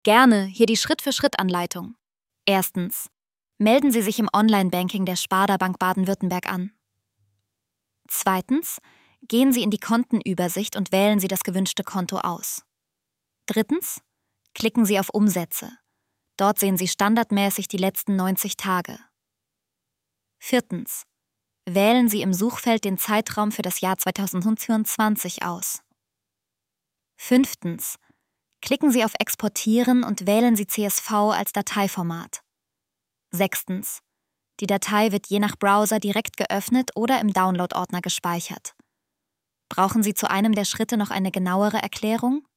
Gerne, hier die Schritt-für-Schritt-Anleitung. Erstens. Melden Sie sich im Online-Banking der Sparda Bank Baden-Württemberg an. Zweitens. Gehen Sie in die Kontenübersicht und wählen Sie das gewünschte Konto aus. Drittens. Klicken Sie auf Umsätze. Dort sehen Sie standardmäßig die letzten 90 Tage. Viertens. Wählen Sie im Suchfeld den Zeitraum für das Jahr 2024 aus. Fünftens. Klicken Sie auf Exportieren und wählen Sie CSV als Dateiformat. Sechstens. Die Datei wird je nach Browser direkt geöffnet oder im Download-Ordner gespeichert. Brauchen Sie zu einem der Schritte noch eine genauere Erklärung?